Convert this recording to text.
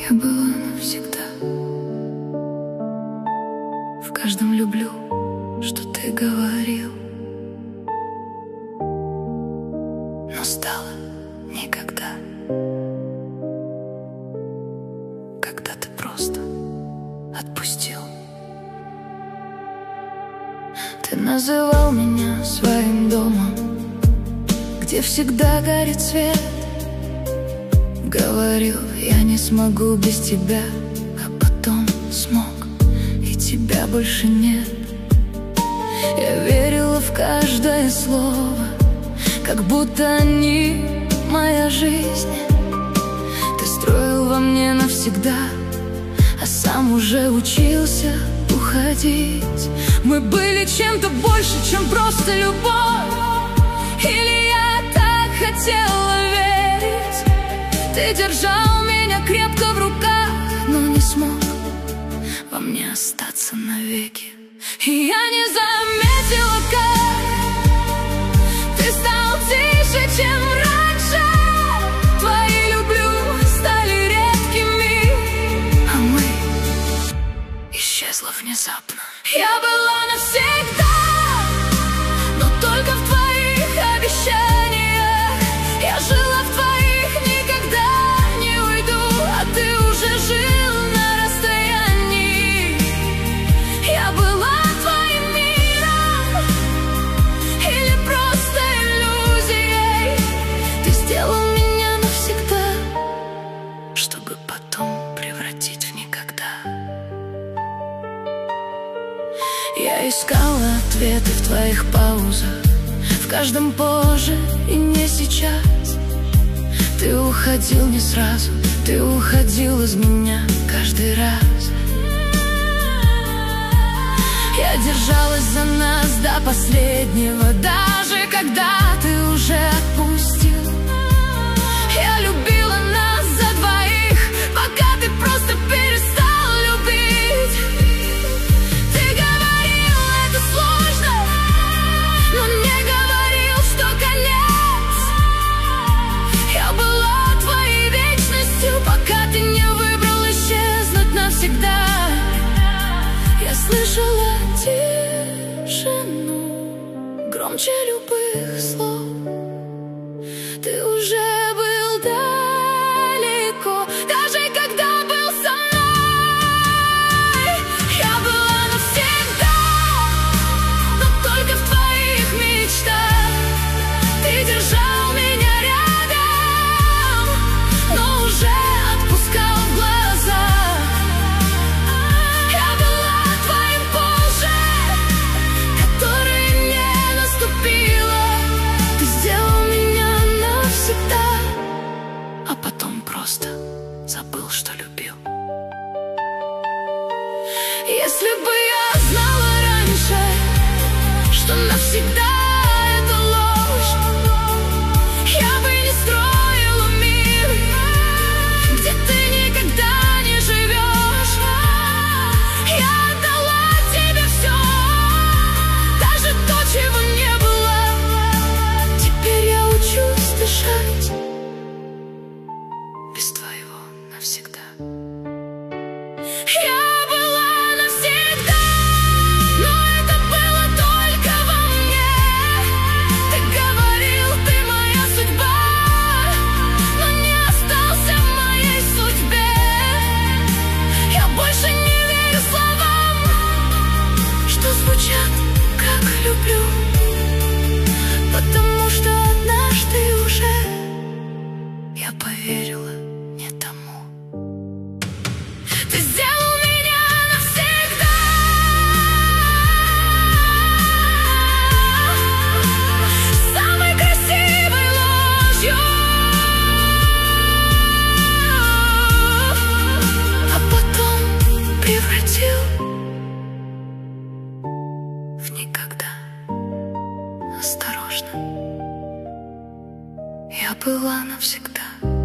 Я была навсегда. В каждом люблю, что ты говорил, но стало никогда, когда ты просто отпустил. Ты называл меня своим домом, где всегда горит свет. Говорил, я не смогу без тебя, а потом смог, и тебя больше нет. Я верила в каждое слово, как будто они моя жизнь. Ты строил во мне навсегда, а сам уже учился уходить. Мы были чем-то больше, чем просто любовь. Или я так хотела верить. Ты держал меня крепко в руках, но не смог во мне остаться навеки. И я не заметила, как ты стал тише, чем раньше. Твои люблю стали редкими, а мы исчезла внезапно. Я была навсегда, но только в твоих обещаниях. Я жила в твоих, никогда не уйду, а ты уже жил на расстоянии. Я была твоим миром или просто иллюзией. Ты сделал меня навсегда, чтобы потом превратить в никогда. Я искала ответы в твоих паузах, в каждом позже и не сейчас. Ты уходил не сразу, ты уходил из меня каждый раз. Я держалась за нас до последнего, даже когда ты уже отпустил. Я любила нас за двоих, пока ты просто перестал любить. Ты говорил, это сложно, но не говорил, что конец. Я была твоей вечностью, пока ты не выбрал исчезнуть навсегда. Я слышала тишину громче любых слов. Ты уже был далеко, даже когда был со мной. Я была навсегда, но только в твоих мечтах. Ты держал меня рядом, но уже отпускал в глаза. Я была твоим позже, которое не наступило. Ты сделал меня навсегда, а потом просто забыл, что любил. Если бы я знала раньше, что навсегда это ложь, я бы не строила мир, где ты никогда не живешь. Я отдала тебе все, даже то, чего не было. Теперь я учусь дышать без твоего навсегда. Я была навсегда, но это было только во мне. Ты говорил, ты моя судьба, но не остался в моей судьбе. Я больше не верю словам, что звучат как люблю, потому что однажды уже я поверила не тому. Ты сделал меня навсегда, самой красивой ложью, а потом превратил в никогда. Осторожно, я была навсегда.